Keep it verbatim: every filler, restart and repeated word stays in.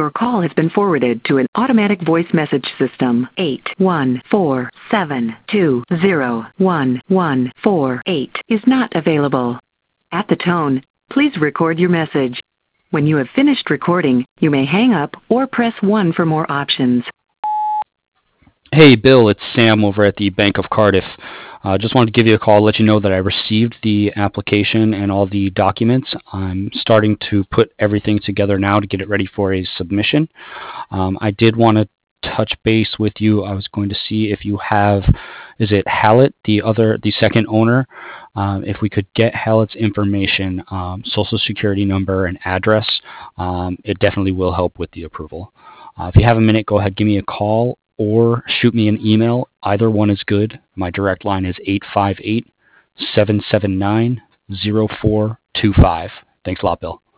Your call has been forwarded to an automatic voice message system. eight one four seven two zero one one four eight is not available. At the tone, please record your message. When you have finished recording, you may hang up or press one for more options. Hey, Bill, it's Sam over at the Bank of Cardiff. Uh, just wanted to give you a call, let you know that I received the application and all the documents. I'm starting to put everything together now to get it ready for a submission. Um, I did want to touch base with you. I was going to see if you have, is it Hallett, the other, the second owner? Um, if we could get Hallett's information, um, social security number and address, um, it definitely will help with the approval. Uh, if you have a minute, go ahead, give me a call or shoot me an email. Either one is good. My direct line is eight five eight, seven seven nine, zero four two five. Thanks a lot, Bill.